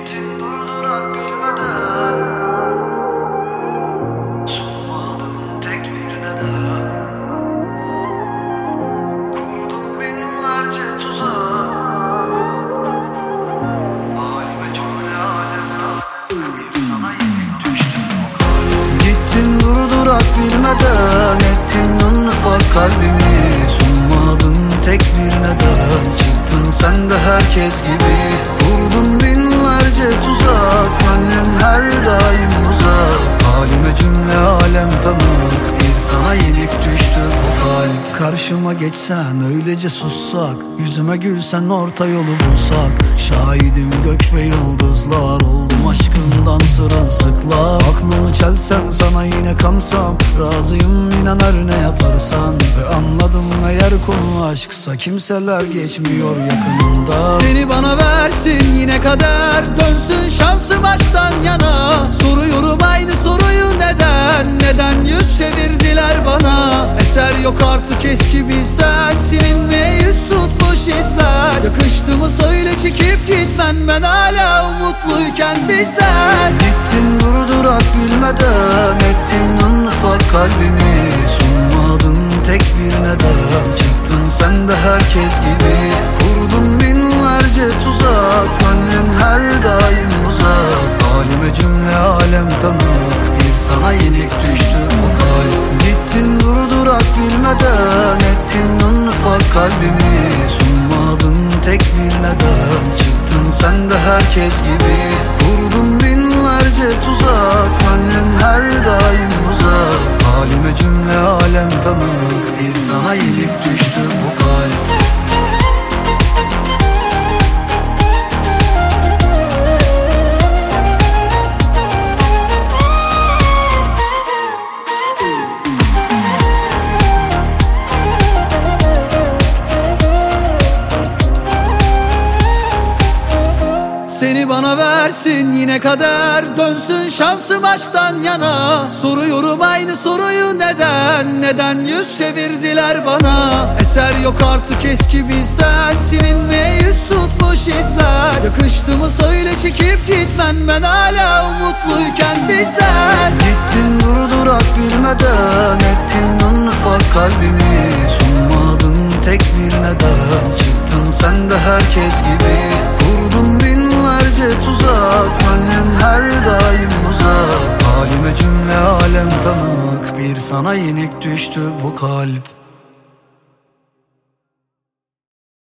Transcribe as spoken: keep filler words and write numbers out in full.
Gittin durdurak bilmeden, sunmadın tek bir neden. Kurdum binlerce tuzak, halime cümle alemden bir sana yenik düştüm o kalbim. Gittin durdurak bilmeden, ettin en ufak kalbimi. Sunmadın tek bir neden, çıktın sen de herkes gibi. Kurdun binlerce tuzak, gönlüm her daim uzak. Halime cümle alem tanık, bir sana yenik düştü bu kalp. Karşıma geçsen öylece sussak, yüzüme gülsen orta yolu bulsak. Şahidim gök ve yıldızlar, oldum aşkından sırılsıklar. Aklımı çelsen sana yine kansam, razıyım inan her ne yaparsan. Ve anladım eğer konu aşksa, kimseler geçmiyor yakınında. Seni bana versin yine kader, dönsün şansım aşktan yana. Soruyorum aynı soruyu, neden, neden yüz çevirdiler bana. Eser yok artık eski bizden, silinmeye yüz tutmuş izler. Yakıştı mı söyle çekip gitmen, ben hala umutluyken bizden. Gittin durdurak bilmeden, ettin en ufak kalbimi. Sunmadın tek bir neden, çıktın sen de herkes gibi. Kurdun binlerce tuzak, gönlüm her daim uzak. Halime cümle alem tanık, bir sana yenik düştü bu kalp. Gittin durdurak bilmeden, ettin en ufak kalbimi. Sunmadın tek bir neden, çıktın sen de herkes gibi. Kurdun binlerce tuzak, gönlüm her daim uzak. Halime cümle alem tanık, bir sana yenik düştü bu kalp. Seni bana versin yine kader, dönsün şansım aşktan yana. Soruyorum aynı soruyu, neden, neden yüz çevirdiler bana. Eser yok artık eski bizden, silinmeye yüz tutmuş izler. Yakıştı mı söyle çekip gitmen, ben hala umutluyken bizden. Gittin durdurak bilmeden, ettin en ufak kalbimi. Sunmadın tek bir neden, çıktın sen de herkes gibi. Kurdun binlerce tuzak, gönlüm her daim uzak. Halime cümle alem tanık, bir sana yenik düştü bu kalp.